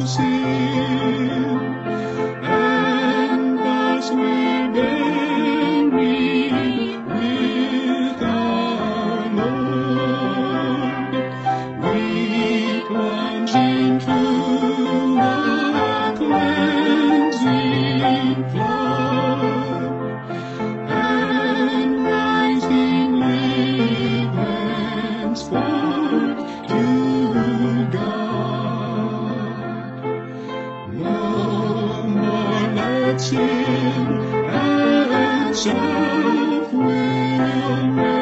sin, and thus we buried with our Lord. We plunge into the cleansing flood, and rising live henceforth to God. No more let sin and self will